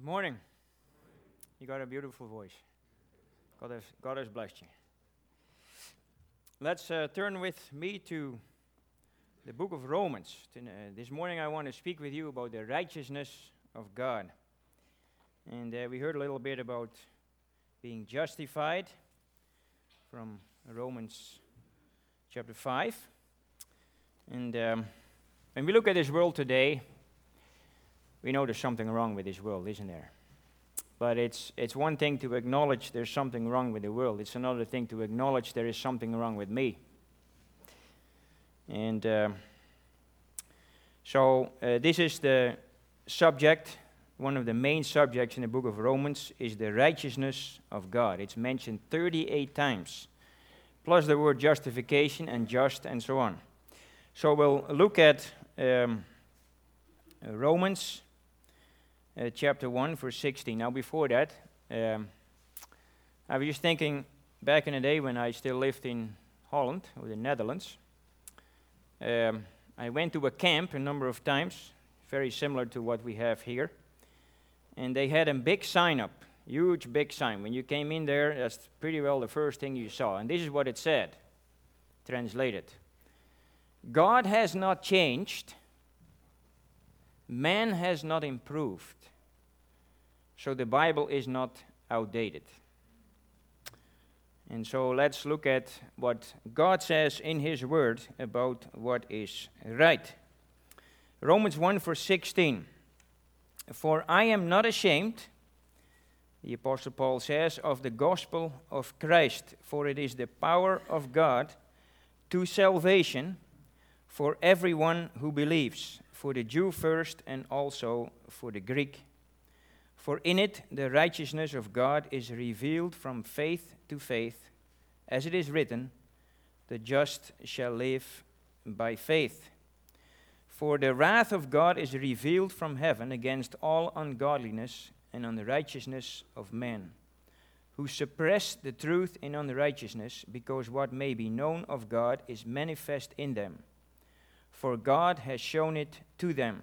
Morning. You got a beautiful voice. God has blessed you. Let's turn with me to the book of Romans. This morning I want to speak with you about the righteousness of God. And we heard a little bit about being justified from Romans chapter 5. And when we look at this world today, we know there's something wrong with this world, isn't there? But it's one thing to acknowledge there's something wrong with the world. It's another thing to acknowledge there is something wrong with me. And so this is the subject. One of the main subjects in the book of Romans is the righteousness of God. It's mentioned 38 times, plus the word justification and just and so on. So we'll look at Romans chapter 1, verse 16. Now before that, I was just thinking back in the day when I still lived in Holland, or the Netherlands. I went to a camp a number of times, very similar to what we have here. And they had a big sign up, huge big sign. When you came in there, that's pretty well the first thing you saw. And this is what it said, translated. God has not changed. Man has not improved. So the Bible is not outdated. And so let's look at what God says in His Word about what is right. Romans 1 verse 16. For I am not ashamed, the Apostle Paul says, of the gospel of Christ, for it is the power of God to salvation for everyone who believes, for the Jew first and also for the Greek. For in it the righteousness of God is revealed from faith to faith, as it is written, the just shall live by faith. For the wrath of God is revealed from heaven against all ungodliness and unrighteousness of men, who suppress the truth in unrighteousness, because what may be known of God is manifest in them. For God has shown it to them.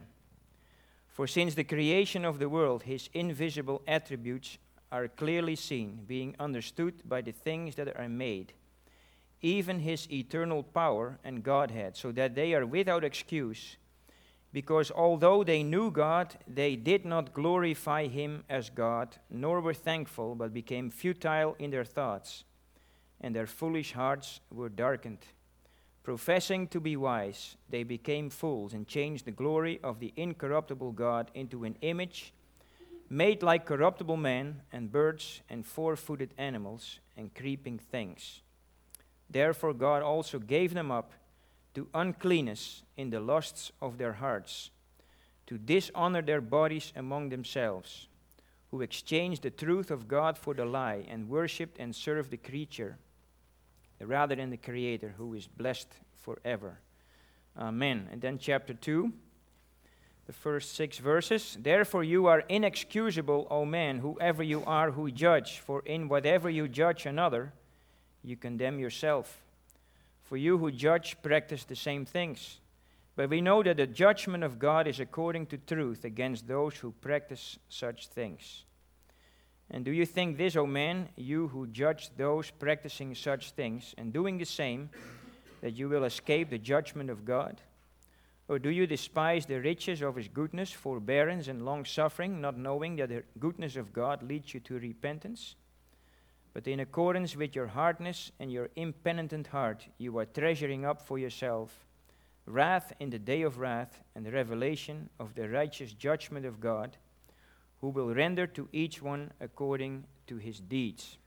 For since the creation of the world, His invisible attributes are clearly seen, being understood by the things that are made, even His eternal power and Godhead, so that they are without excuse, because although they knew God, they did not glorify Him as God, nor were thankful, but became futile in their thoughts, and their foolish hearts were darkened. Professing to be wise, they became fools and changed the glory of the incorruptible God into an image made like corruptible man and birds and four-footed animals and creeping things. Therefore God also gave them up to uncleanness in the lusts of their hearts, to dishonor their bodies among themselves, who exchanged the truth of God for the lie and worshipped and served the creature rather than the Creator, who is blessed forever. Amen. And then chapter 2, the first 6 verses. Therefore you are inexcusable, O man, whoever you are who judge, for in whatever you judge another, you condemn yourself. For you who judge practice the same things. But we know that the judgment of God is according to truth against those who practice such things. And do you think this, O man, you who judge those practicing such things and doing the same, that you will escape the judgment of God? Or do you despise the riches of His goodness, forbearance, and long-suffering, not knowing that the goodness of God leads you to repentance? But in accordance with your hardness and your impenitent heart, you are treasuring up for yourself wrath in the day of wrath and the revelation of the righteous judgment of God, who will render to each one according to his deeds.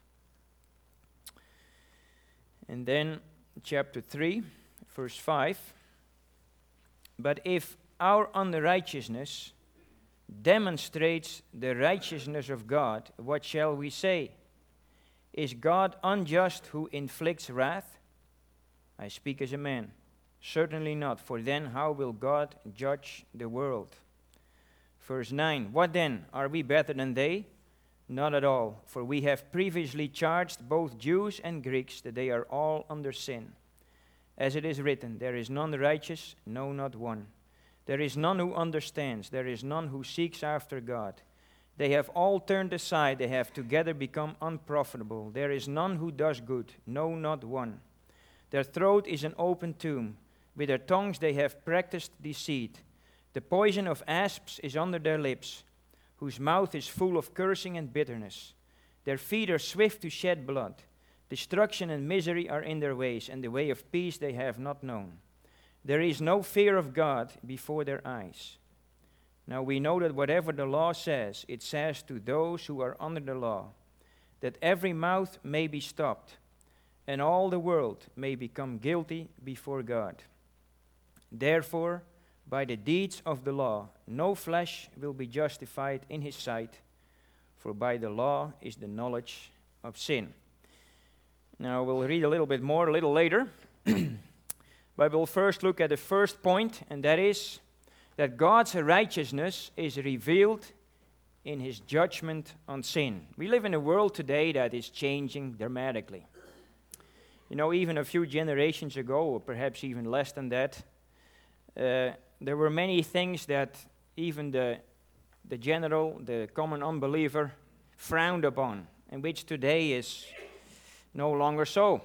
And then chapter 3, verse 5. But if our unrighteousness demonstrates the righteousness of God, what shall we say? Is God unjust who inflicts wrath? I speak as a man. Certainly not, for then how will God judge the world? Verse 9, what then? Are we better than they? Not at all, for we have previously charged both Jews and Greeks that they are all under sin. As it is written, there is none righteous, no, not one. There is none who understands, there is none who seeks after God. They have all turned aside, they have together become unprofitable. There is none who does good, no, not one. Their throat is an open tomb. With their tongues they have practiced deceit. The poison of asps is under their lips, whose mouth is full of cursing and bitterness. Their feet are swift to shed blood. Destruction and misery are in their ways, and the way of peace they have not known. There is no fear of God before their eyes. Now we know that whatever the law says, it says to those who are under the law, that every mouth may be stopped, and all the world may become guilty before God. Therefore, by the deeds of the law, no flesh will be justified in his sight, for by the law is the knowledge of sin. Now we'll read a little bit more a little later, but we'll first look at the first point, and that is that God's righteousness is revealed in his judgment on sin. We live in a world today that is changing dramatically. You know, even a few generations ago, or perhaps even less than that, there were many things that even the common unbeliever, frowned upon, and which today is no longer so.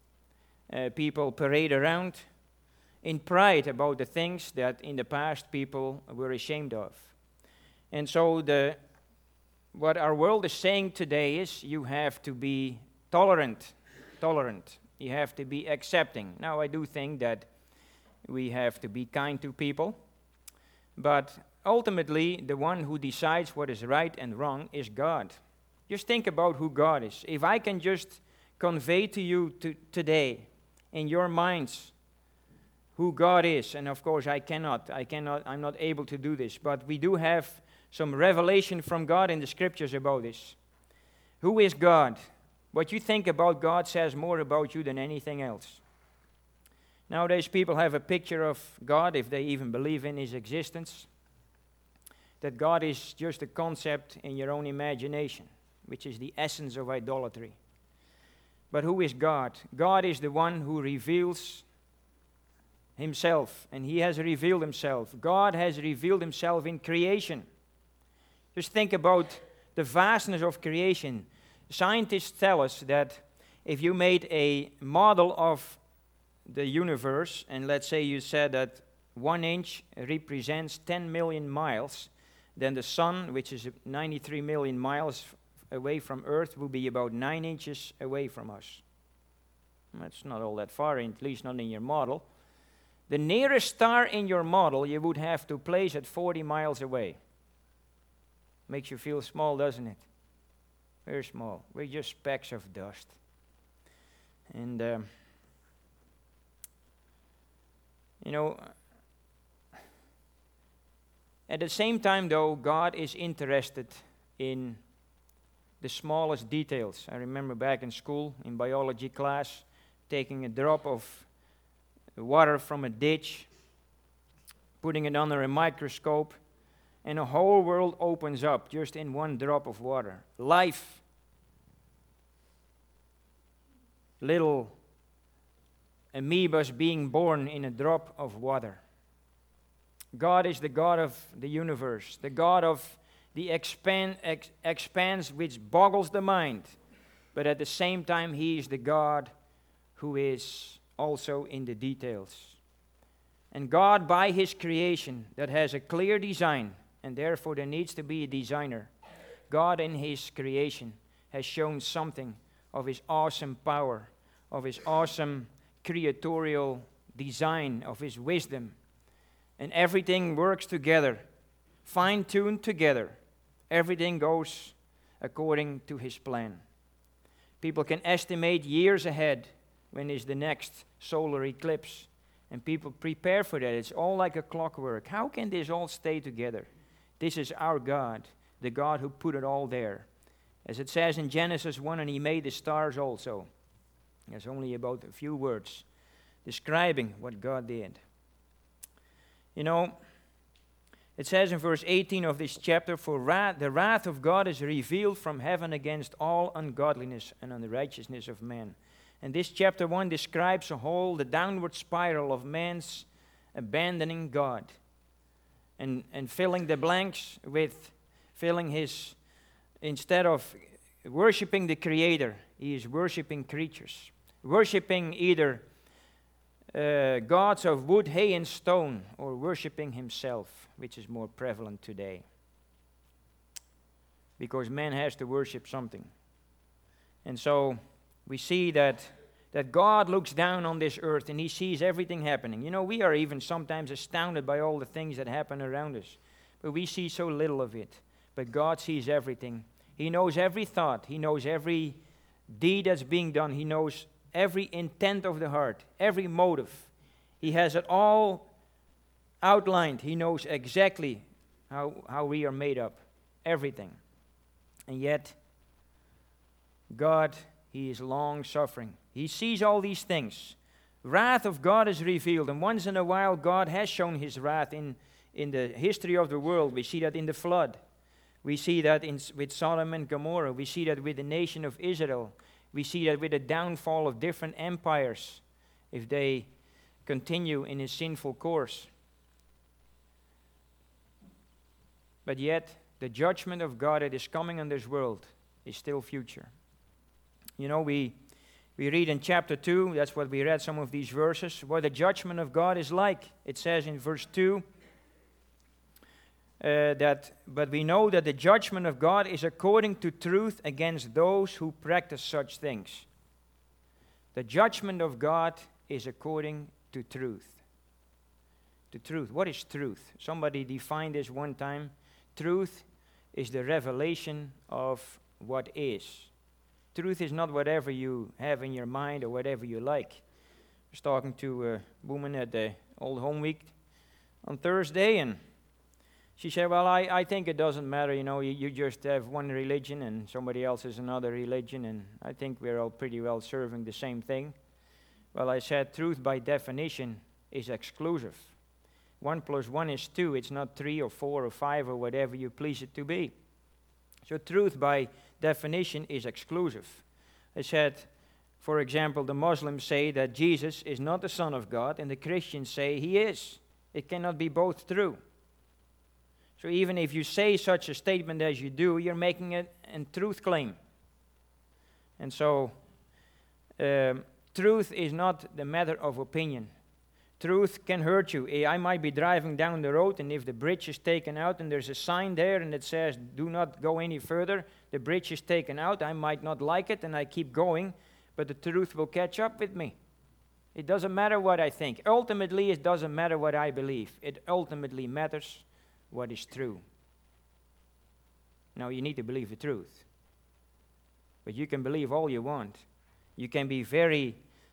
People parade around in pride about the things that in the past people were ashamed of. And so what our world is saying today is you have to be tolerant. You have to be accepting. Now I do think that we have to be kind to people, but ultimately the one who decides what is right and wrong is God. Just think about who God is. If I can just convey to you today in your minds who God is, and of course I'm not able to do this, but we do have some revelation from God in the scriptures about this. Who is God? What you think about God says more about you than anything else. Nowadays people have a picture of God, if they even believe in his existence, that God is just a concept in your own imagination, which is the essence of idolatry. But who is God? God is the one who reveals himself, and he has revealed himself. God has revealed himself in creation. Just think about the vastness of creation. Scientists tell us that if you made a model of the universe, and let's say you said that 1 inch represents 10 million miles, then the sun, which is 93 million miles away from Earth, will be about 9 inches away from us. That's not all that far, at least not in your model. The nearest star in your model you would have to place at 40 miles away. Makes you feel small, doesn't it? Very small. We're just specks of dust. And, at the same time, though, God is interested in the smallest details. I remember back in school, in biology class, taking a drop of water from a ditch, putting it under a microscope, and a whole world opens up just in one drop of water. Life. Little amoebas being born in a drop of water. God is the God of the universe, the God of the expanse which boggles the mind, but at the same time he is the God who is also in the details. And God, by his creation that has a clear design, and therefore there needs to be a designer, God in his creation has shown something of his awesome power, of his awesome creatorial design, of his wisdom. And everything works together, fine-tuned together. Everything goes according to his plan. People can estimate years ahead when is the next solar eclipse, and people prepare for that. It's all like a clockwork. How can this all stay together? This is our God, the God who put it all there. As it says in Genesis 1, and he made the stars also. There's only about a few words describing what God did. You know, it says in verse 18 of this chapter, "For the wrath of God is revealed from heaven against all ungodliness and unrighteousness of men." And this chapter 1 describes the downward spiral of man's abandoning God and filling the blanks with filling his instead of worshiping the Creator, he is worshiping creatures, worshiping either gods of wood, hay, and stone, or worshiping himself, which is more prevalent today. Because man has to worship something. And so we see that God looks down on this earth and he sees everything happening. You know, we are even sometimes astounded by all the things that happen around us. But we see so little of it. But God sees everything. He knows every thought. He knows every deed that's being done. He knows every intent of the heart, every motive. He has it all outlined. He knows exactly how we are made up, everything. And yet, God, he is long-suffering. He sees all these things. Wrath of God is revealed, and once in a while God has shown his wrath in the history of the world. We see that in the flood. We see that with Sodom and Gomorrah. We see that with the nation of Israel. We see that with the downfall of different empires, if they continue in a sinful course. But yet, the judgment of God that is coming on this world is still future. You know, we read in chapter 2, that's what we read, some of these verses, what the judgment of God is like. It says in verse 2, but we know that the judgment of God is according to truth against those who practice such things. The judgment of God is according to truth. To truth. What is truth? Somebody defined this one time. Truth is the revelation of what is. Truth is not whatever you have in your mind or whatever you like. I was talking to a woman at the Old Home Week on Thursday, and she said, well, I think it doesn't matter, you know, you just have one religion and somebody else has another religion, and I think we're all pretty well serving the same thing. Well, I said, truth by definition is exclusive. 1 + 1 is 2. It's not 3 or 4 or 5 or whatever you please it to be. So truth by definition is exclusive. I said, for example, the Muslims say that Jesus is not the Son of God, and the Christians say he is. It cannot be both true. So even if you say such a statement as you do, you're making a truth claim. And so truth is not the matter of opinion. Truth can hurt you. I might be driving down the road, and if the bridge is taken out and there's a sign there and it says, do not go any further, the bridge is taken out, I might not like it and I keep going, but the truth will catch up with me. It doesn't matter what I think. Ultimately, it doesn't matter what I believe. It ultimately matters what is true. Now, you need to believe the truth. But you can believe all you want. You can be very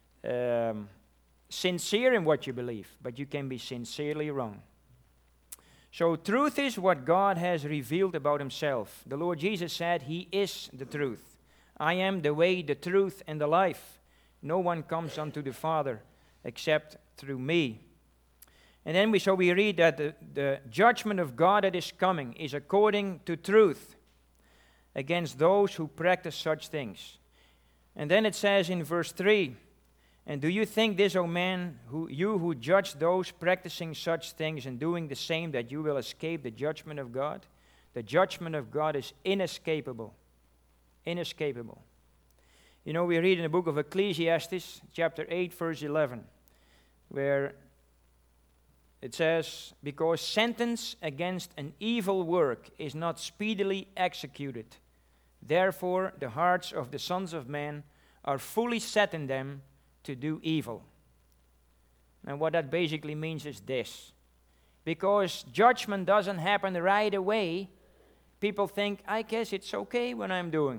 sincere in what you believe, but you can be sincerely wrong. So truth is what God has revealed about himself. The Lord Jesus said he is the truth. I am the way, the truth, and the life. No one comes unto the Father except through me. And then we read that the judgment of God that is coming is according to truth against those who practice such things. And then it says in verse 3, and do you think this, O man, you who judge those practicing such things and doing the same, that you will escape the judgment of God? The judgment of God is inescapable. Inescapable. You know, we read in the book of Ecclesiastes, chapter 8, verse 11, where it says, because sentence against an evil work is not speedily executed, therefore the hearts of the sons of men are fully set in them to do evil. And what that basically means is this. Because judgment doesn't happen right away, people think, I guess it's okay what I'm doing.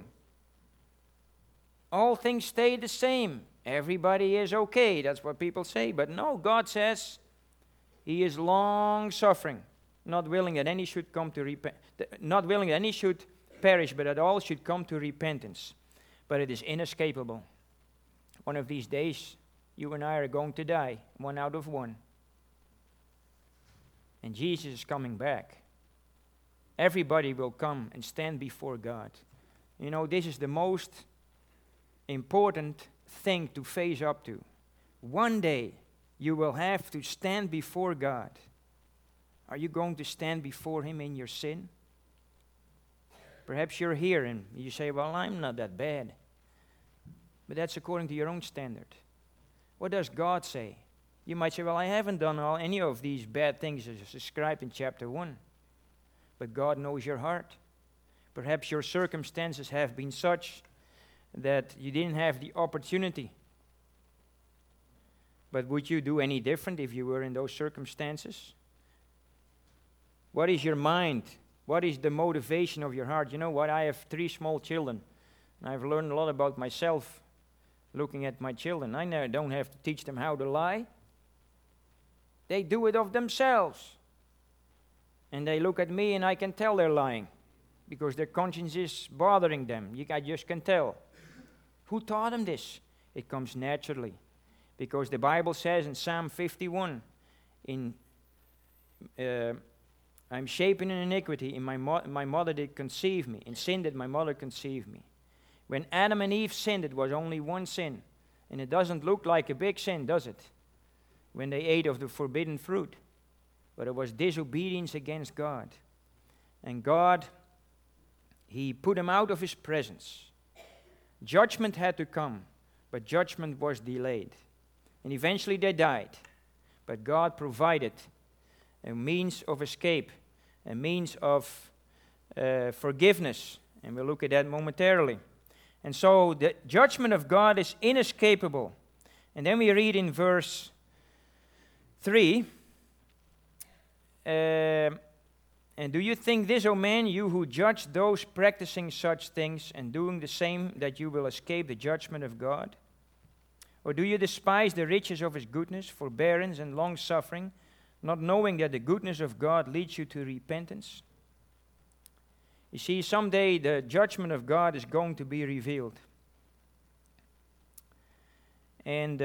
All things stay the same. Everybody is okay. That's what people say. But no, God says he is long-suffering, not willing that any should come to not willing that any should perish, but that all should come to repentance. But it is inescapable. One of these days, you and I are going to die, one out of one. And Jesus is coming back. Everybody will come and stand before God. You know, this is the most important thing to face up to. One day, you will have to stand before God. Are you going to stand before him in your sin? Perhaps you're here and you say, well, I'm not that bad. But that's according to your own standard. What does God say? You might say, well, I haven't done any of these bad things as described in chapter 1. But God knows your heart. Perhaps your circumstances have been such that you didn't have the opportunity. But would you do any different if you were in those circumstances? What is your mind? What is the motivation of your heart? You know what? I have 3 small children. And I've learned a lot about myself looking at my children. I now don't have to teach them how to lie. They do it of themselves. And they look at me and I can tell they're lying because their conscience is bothering them. I just can tell. Who taught them this? It comes naturally. Because the Bible says in Psalm 51, I'm shapen in iniquity, in my mother did conceive me. In sin did my mother conceive me. When Adam and Eve sinned, it was only one sin. And it doesn't look like a big sin, does it? When they ate of the forbidden fruit. But it was disobedience against God. And God, He put them out of His presence. Judgment had to come, but judgment was delayed. And eventually they died. But God provided a means of escape, a means of forgiveness. And we'll look at that momentarily. And so the judgment of God is inescapable. And then we read in verse 3, and do you think this, O man, you who judge those practicing such things and doing the same, that you will escape the judgment of God? Or do you despise the riches of His goodness, forbearance, and long-suffering, not knowing that the goodness of God leads you to repentance? You see, someday the judgment of God is going to be revealed. And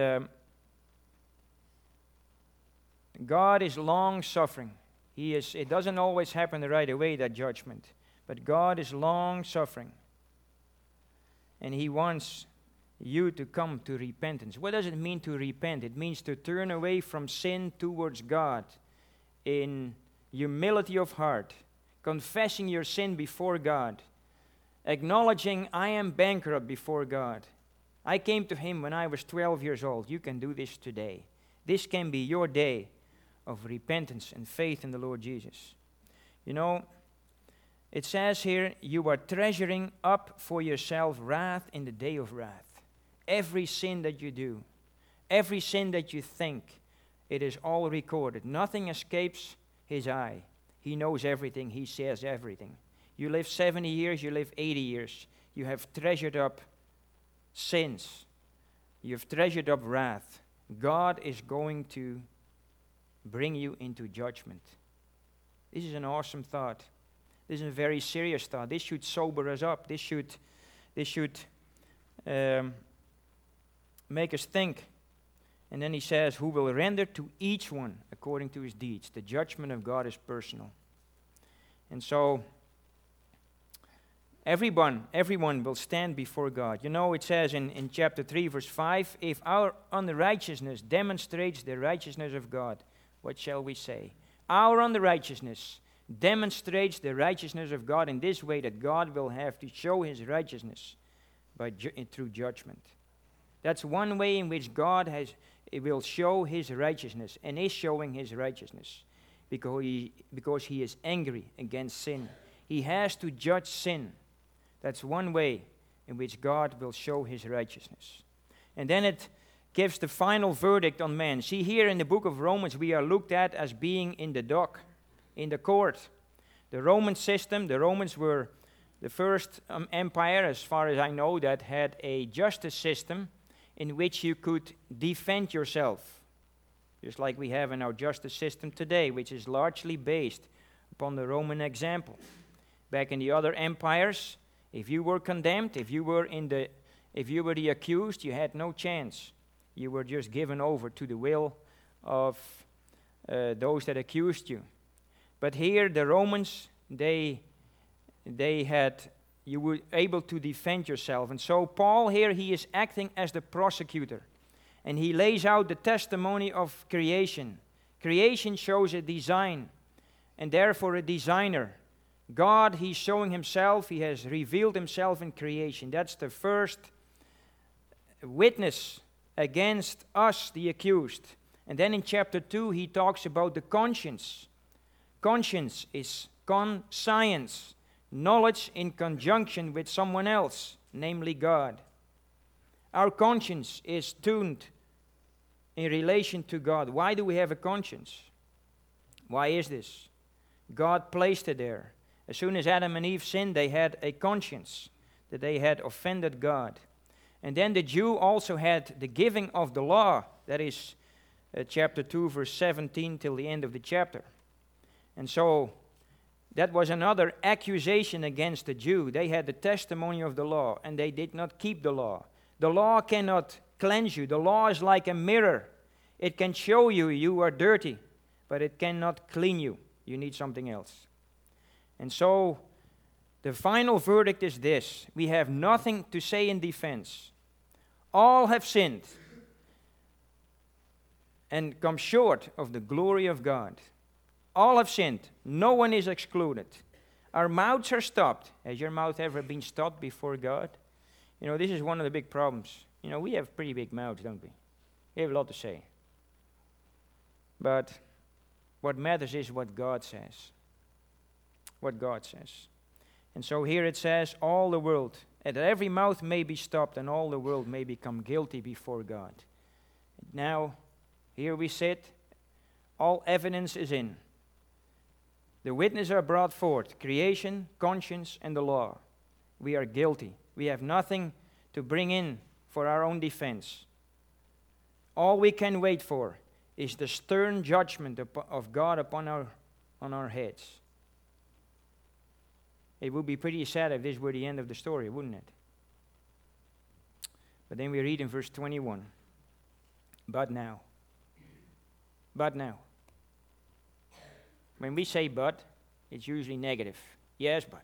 God is long-suffering. It doesn't always happen right away, that judgment. But God is long-suffering. And He wants you to come to repentance. What does it mean to repent? It means to turn away from sin towards God in humility of heart, confessing your sin before God, acknowledging I am bankrupt before God. I came to Him when I was 12 years old. You can do this today. This can be your day of repentance and faith in the Lord Jesus. You know, it says here, you are treasuring up for yourself wrath in the day of wrath. Every sin that you do, every sin that you think, it is all recorded. Nothing escapes His eye. He knows everything. He says everything. You live 70 years, you live 80 years. You have treasured up sins. You have treasured up wrath. God is going to bring you into judgment. This is an awesome thought. This is a very serious thought. This should sober us up. This should make us think. And then he says, who will render to each one according to his deeds. The judgment of God is personal. And so, everyone will stand before God. You know, it says in chapter 3, verse 5, if our unrighteousness demonstrates the righteousness of God, what shall we say? Our unrighteousness demonstrates the righteousness of God in this way, that God will have to show His righteousness through judgment. That's one way in which God will show His righteousness, and is showing His righteousness, because He is angry against sin. He has to judge sin. That's one way in which God will show His righteousness. And then it gives the final verdict on man. See, here in the book of Romans, we are looked at as being in the dock, in the court. The Roman system, the Romans were the first empire, as far as I know, that had a justice system in which you could defend yourself, just like we have in our justice system today, which is largely based upon the Roman example. Back in the other empires, if you were condemned, if you were the accused, you had no chance. You were just given over to the will of those that accused you. But here, the Romans, you were able to defend yourself. And so Paul here, he is acting as the prosecutor. And he lays out the testimony of creation. Creation shows a design. And therefore a designer, God, He's showing Himself. He has revealed Himself in creation. That's the first witness against us, the accused. And then in chapter 2, he talks about the conscience. Conscience is conscience, knowledge in conjunction with someone else, namely God. Our conscience is tuned in relation to God. Why do we have a conscience? Why is this? God placed it there. As soon as Adam and Eve sinned, they had a conscience that they had offended God. And then the Jew also had the giving of the law. That is chapter 2, verse 17 till the end of the chapter. And so that was another accusation against the Jew. They had the testimony of the law, and they did not keep the law. The law cannot cleanse you. The law is like a mirror. It can show you you are dirty, but it cannot clean you. You need something else. And so the final verdict is this: we have nothing to say in defense. All have sinned and come short of the glory of God. All have sinned. No one is excluded. Our mouths are stopped. Has your mouth ever been stopped before God? You know, this is one of the big problems. You know, we have pretty big mouths, don't we? We have a lot to say. But what matters is what God says. What God says. And so here it says, all the world, and that every mouth may be stopped and all the world may become guilty before God. Now, here we sit, all evidence is in. The witnesses are brought forth, creation, conscience, and the law. We are guilty. We have nothing to bring in for our own defense. All we can wait for is the stern judgment of God upon our heads. It would be pretty sad if this were the end of the story, wouldn't it? But then we read in verse 21, but now. When we say but, it's usually negative. Yes, but.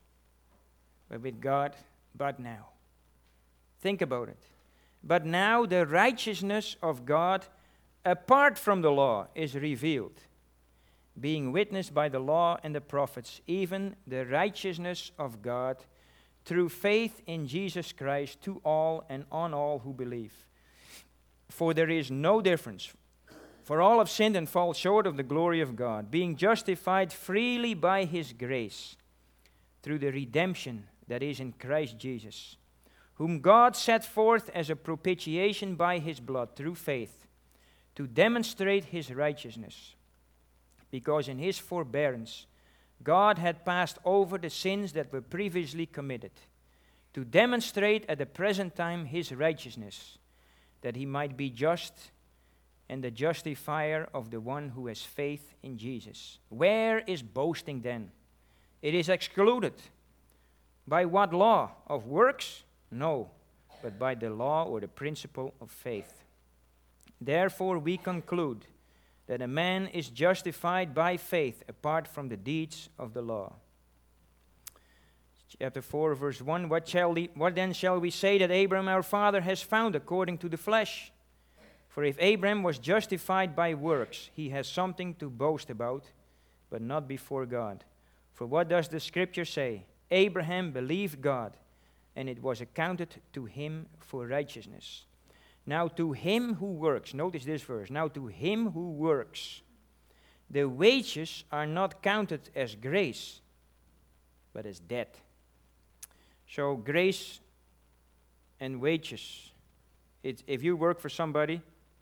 But with God, but now. Think about it. But now the righteousness of God apart from the law is revealed, being witnessed by the law and the prophets, even the righteousness of God through faith in Jesus Christ to all and on all who believe. For there is no difference. For all have sinned and fall short of the glory of God, being justified freely by His grace, through the redemption that is in Christ Jesus, whom God set forth as a propitiation by His blood through faith, to demonstrate His righteousness. Because in His forbearance, God had passed over the sins that were previously committed, to demonstrate at the present time His righteousness, that He might be just and the justifier of the one who has faith in Jesus. Where is boasting then? It is excluded. By what law? Of works? No, but by the law or the principle of faith. Therefore we conclude that a man is justified by faith apart from the deeds of the law. Chapter 4, verse 1, what then shall we say that Abraham our father has found according to the flesh? For if Abraham was justified by works, he has something to boast about, but not before God. For what does the scripture say? Abraham believed God, and it was accounted to him for righteousness. Now to him who works, notice this verse, now to him who works, the wages are not counted as grace, but as debt. So grace and wages, if you work for somebody,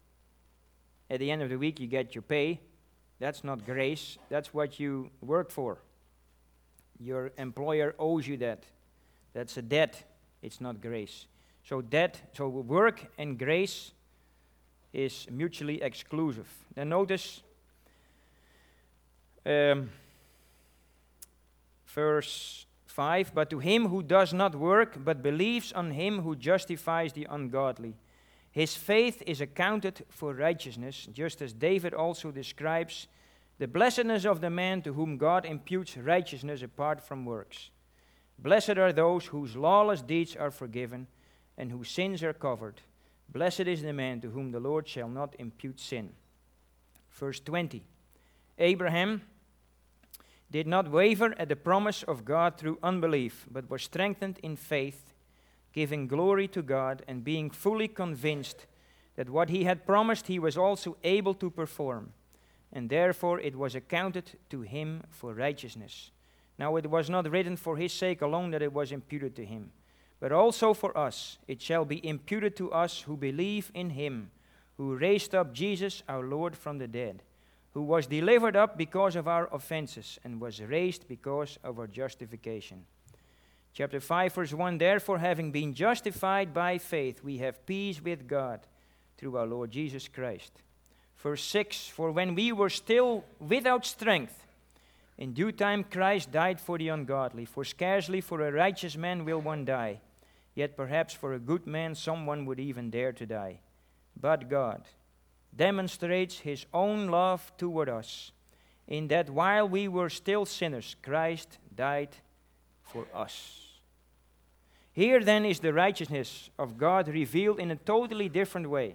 at the end of the week you get your pay. That's not grace, that's what you work for. Your employer owes you that. That's a debt, it's not grace. So work and grace is mutually exclusive. Then notice verse 5, but to him who does not work, but believes on him who justifies the ungodly, his faith is accounted for righteousness, just as David also describes the blessedness of the man to whom God imputes righteousness apart from works. Blessed are those whose lawless deeds are forgiven, and whose sins are covered. Blessed is the man to whom the Lord shall not impute sin. Verse 20. Abraham, did not waver at the promise of God through unbelief, but was strengthened in faith, giving glory to God, and being fully convinced that what he had promised he was also able to perform. And therefore it was accounted to him for righteousness. Now it was not written for his sake alone that it was imputed to him, but also for us it shall be imputed to us who believe in him, who raised up Jesus our Lord from the dead, who was delivered up because of our offenses, and was raised because of our justification. Chapter 5, verse 1, therefore, having been justified by faith, we have peace with God through our Lord Jesus Christ. Verse 6, for when we were still without strength, in due time Christ died for the ungodly. For scarcely for a righteous man will one die, yet perhaps for a good man someone would even dare to die. But God demonstrates his own love toward us, in that while we were still sinners, Christ died for us. Here then is the righteousness of God revealed in a totally different way.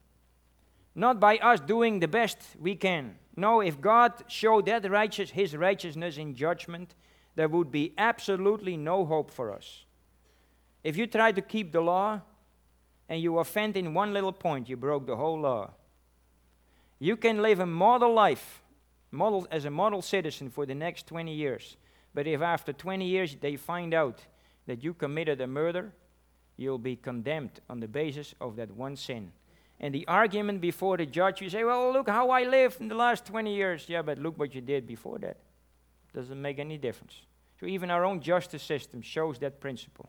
Not by us doing the best we can. No, if God showed that his righteousness in judgment, there would be absolutely no hope for us. If you try to keep the law and you offend in one little point, you broke the whole law. You can live a model life, as a model citizen for the next 20 years. But if after 20 years they find out that you committed a murder, you'll be condemned on the basis of that one sin. And the argument before the judge, you say, well, look how I lived in the last 20 years. Yeah, but look what you did before that. Doesn't make any difference. So even our own justice system shows that principle.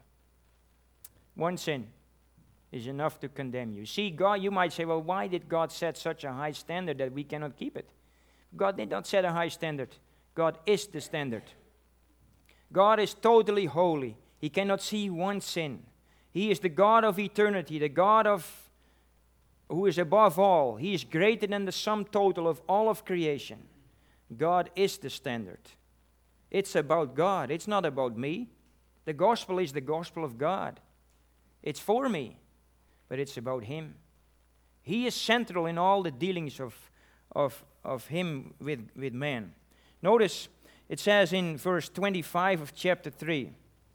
One sin is enough to condemn you. See, God, you might say, well, why did God set such a high standard that we cannot keep it? God did not set a high standard. God is the standard. God is totally holy. He cannot see one sin. He is the God of eternity, the God who is above all. He is greater than the sum total of all of creation. God is the standard. It's about God. It's not about me. The gospel is the gospel of God. It's for me, but it's about him. He is central in all the dealings of him with man. Notice it says in verse 25 of chapter 3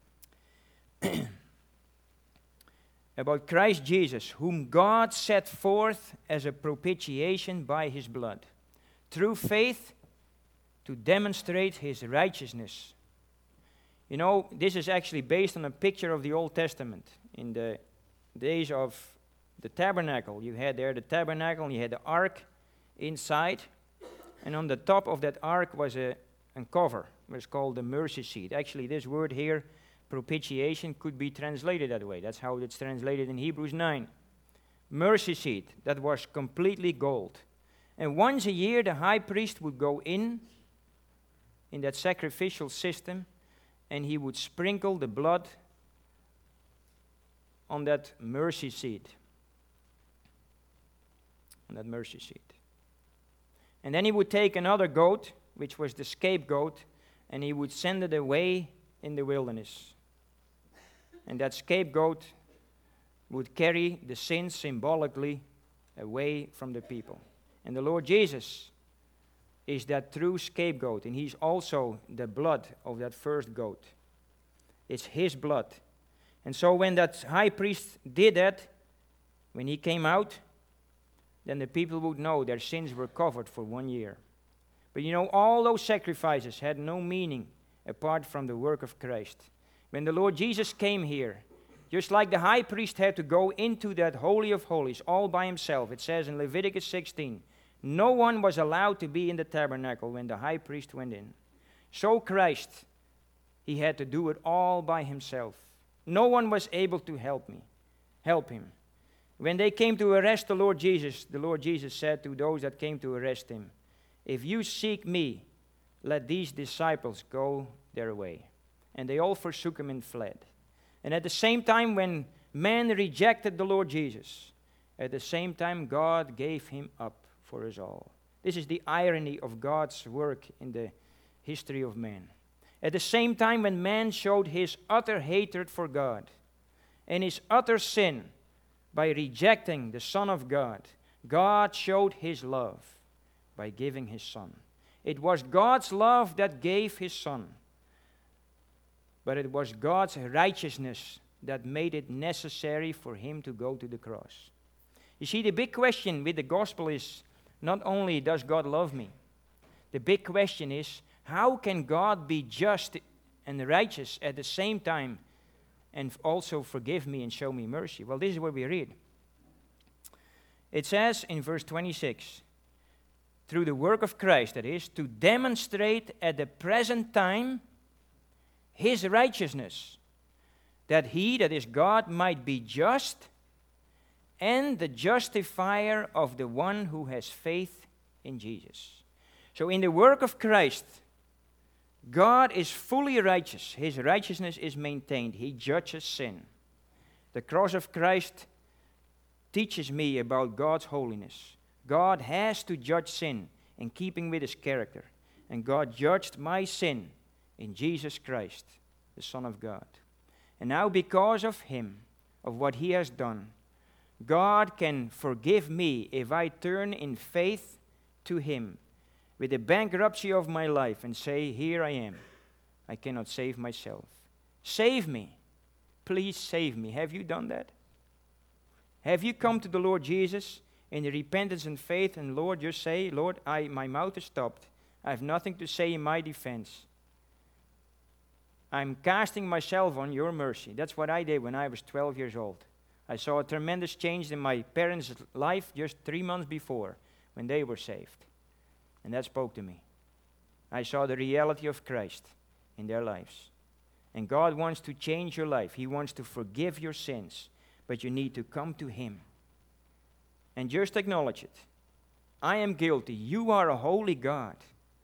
about Christ Jesus, whom God set forth as a propitiation by his blood, through faith to demonstrate his righteousness. You know, this is actually based on a picture of the Old Testament. In the days of the tabernacle, you had there the tabernacle, and you had the ark inside, and on the top of that ark was a cover. It was called the mercy seat. Actually, this word here, propitiation, could be translated that way. That's how it's translated in Hebrews 9. Mercy seat that was completely gold. And once a year, the high priest would go in that sacrificial system, and he would sprinkle the blood on that mercy seat. On that mercy seat. And then he would take another goat, which was the scapegoat, and he would send it away in the wilderness. And that scapegoat would carry the sins symbolically away from the people. And the Lord Jesus is that true scapegoat, and he's also the blood of that first goat. It's his blood. And so when that high priest did that, when he came out, then the people would know their sins were covered for 1 year. But you know, all those sacrifices had no meaning apart from the work of Christ. When the Lord Jesus came here, just like the high priest had to go into that Holy of Holies all by himself, it says in Leviticus 16, no one was allowed to be in the tabernacle when the high priest went in. So Christ, he had to do it all by himself. No one was able to help him. When they came to arrest the Lord Jesus said to those that came to arrest him, if you seek me, let these disciples go their way. And they all forsook him and fled. And at the same time, when man rejected the Lord Jesus, at the same time God gave him up for us all. This is the irony of God's work in the history of man. At the same time, when man showed his utter hatred for God and his utter sin by rejecting the Son of God, God showed his love by giving his Son. It was God's love that gave his Son. But it was God's righteousness that made it necessary for him to go to the cross. You see, the big question with the gospel is not only does God love me, the big question is, how can God be just and righteous at the same time and also forgive me and show me mercy? Well, this is what we read. It says in verse 26, through the work of Christ, that is, to demonstrate at the present time his righteousness, that he, that is God, might be just and the justifier of the one who has faith in Jesus. So in the work of Christ, God is fully righteous. His righteousness is maintained. He judges sin. The cross of Christ teaches me about God's holiness. God has to judge sin in keeping with his character. And God judged my sin in Jesus Christ, the Son of God. And now because of him, of what he has done, God can forgive me if I turn in faith to him with the bankruptcy of my life and say, here I am. I cannot save myself. Save me. Please save me. Have you done that? Have you come to the Lord Jesus in repentance and faith, and Lord, you say, Lord, my mouth is stopped. I have nothing to say in my defense. I'm casting myself on your mercy. That's what I did when I was 12 years old. I saw a tremendous change in my parents' life just 3 months before when they were saved. And that spoke to me. I saw the reality of Christ in their lives. And God wants to change your life. He wants to forgive your sins. But you need to come to him. And just acknowledge it. I am guilty. You are a holy God.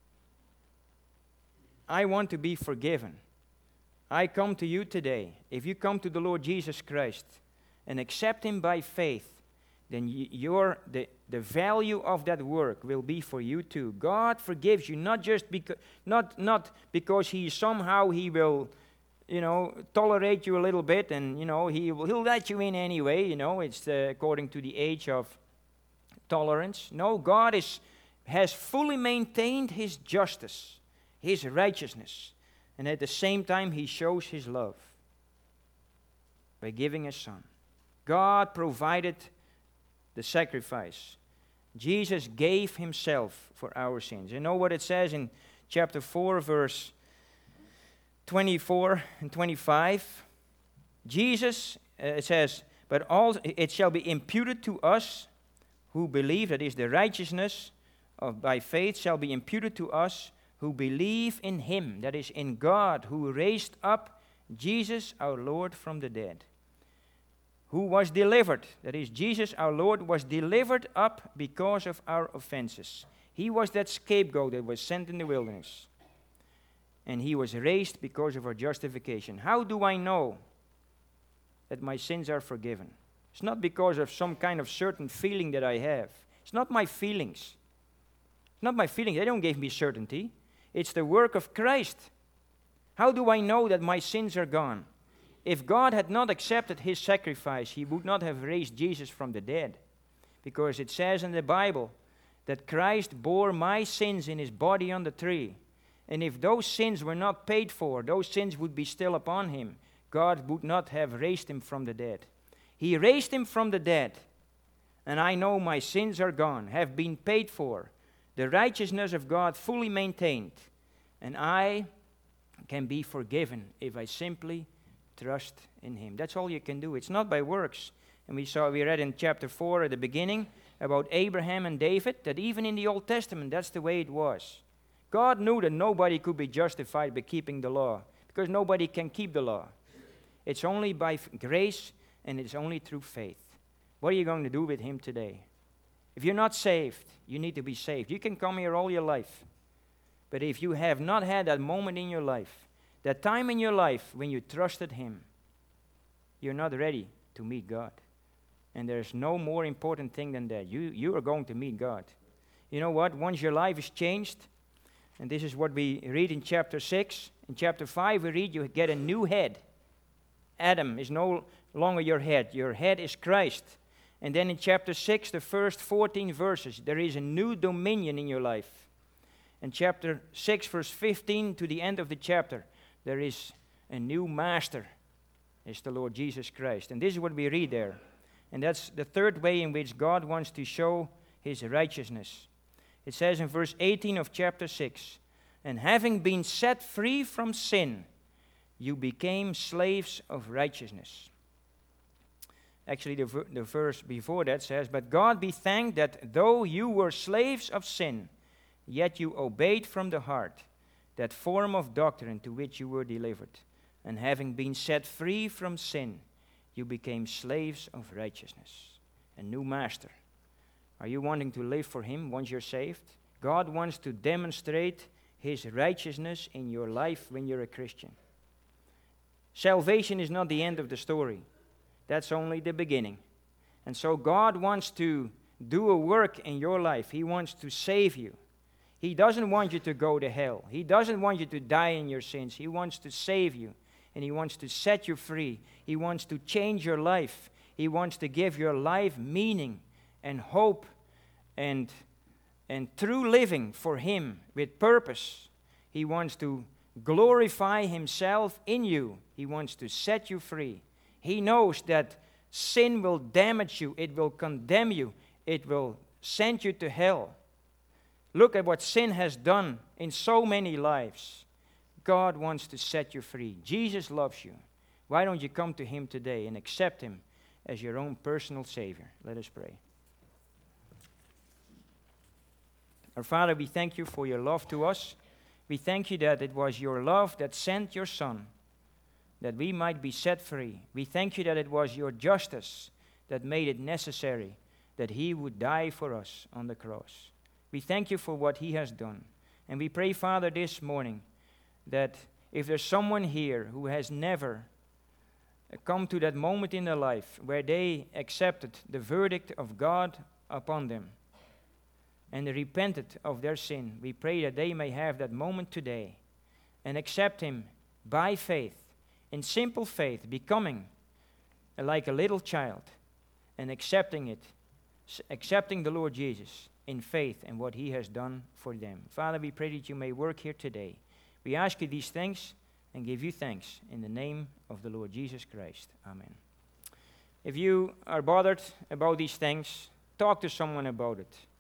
I want to be forgiven. I come to you today. If you come to the Lord Jesus Christ and accept him by faith, then the value of that work will be for you too. God forgives you not just not because he will, tolerate you a little bit, and he'll let you in anyway. It's according to the age of tolerance. No, God has fully maintained his justice, his righteousness, and at the same time he shows his love by giving his Son. God provided the sacrifice. Jesus gave himself for our sins. You know what it says in chapter 4, verse 24 and 25? Jesus, it says, but all it shall be imputed to us who believe, that is the righteousness of by faith shall be imputed to us who believe in him, that is in God, who raised up Jesus our Lord from the dead, who was delivered, that is Jesus our Lord was delivered up because of our offenses. He was that scapegoat that was sent in the wilderness. And he was raised because of our justification. How do I know that my sins are forgiven? It's not because of some kind of certain feeling that I have. It's not my feelings. It's not my feelings. They don't give me certainty. It's the work of Christ. How do I know that my sins are gone? If God had not accepted his sacrifice, he would not have raised Jesus from the dead. Because it says in the Bible that Christ bore my sins in his body on the tree. And if those sins were not paid for, those sins would be still upon him. God would not have raised him from the dead. He raised him from the dead. And I know my sins are gone, have been paid for. The righteousness of God fully maintained. And I can be forgiven if I simply trust in him. That's all you can do. It's not by works. And we read in chapter 4 at the beginning about Abraham and David, that even in the Old Testament, that's the way it was. God knew that nobody could be justified by keeping the law, because nobody can keep the law. It's only by grace, and it's only through faith. What are you going to do with him today? If you're not saved, you need to be saved. You can come here all your life. But if you have not had that moment in your life, that time in your life when you trusted him, you're not ready to meet God. And there's no more important thing than that. You are going to meet God. You know what? Once your life is changed, and this is what we read in chapter 6. In chapter 5 we read you get a new head. Adam is no longer your head. Your head is Christ. And then in chapter 6, the first 14 verses, there is a new dominion in your life. In chapter 6, verse 15 to the end of the chapter, there is a new master. It's the Lord Jesus Christ. And this is what we read there. And that's the third way in which God wants to show his righteousness. It says in verse 18 of chapter 6, and having been set free from sin, you became slaves of righteousness. Actually, the verse before that says, but God be thanked that though you were slaves of sin, yet you obeyed from the heart that form of doctrine to which you were delivered. And having been set free from sin, you became slaves of righteousness. A new master. Are you wanting to live for him once you're saved? God wants to demonstrate his righteousness in your life when you're a Christian. Salvation is not the end of the story. That's only the beginning. And so God wants to do a work in your life. He wants to save you. He doesn't want you to go to hell. He doesn't want you to die in your sins. He wants to save you. And he wants to set you free. He wants to change your life. He wants to give your life meaning and hope and true living for him with purpose. He wants to glorify himself in you. He wants to set you free. He knows that sin will damage you. It will condemn you. It will send you to hell. Look at what sin has done in so many lives. God wants to set you free. Jesus loves you. Why don't you come to him today and accept him as your own personal Savior? Let us pray. Our Father, we thank you for your love to us. We thank you that it was your love that sent your Son, that we might be set free. We thank you that it was your justice that made it necessary that he would die for us on the cross. We thank you for what he has done. And we pray, Father, this morning that if there's someone here who has never come to that moment in their life where they accepted the verdict of God upon them and they repented of their sin, we pray that they may have that moment today and accept him by faith, in simple faith, becoming like a little child and accepting the Lord Jesus in faith and what he has done for them. Father, we pray that you may work here today. We ask you these things and give you thanks in the name of the Lord Jesus Christ. Amen. If you are bothered about these things, talk to someone about it.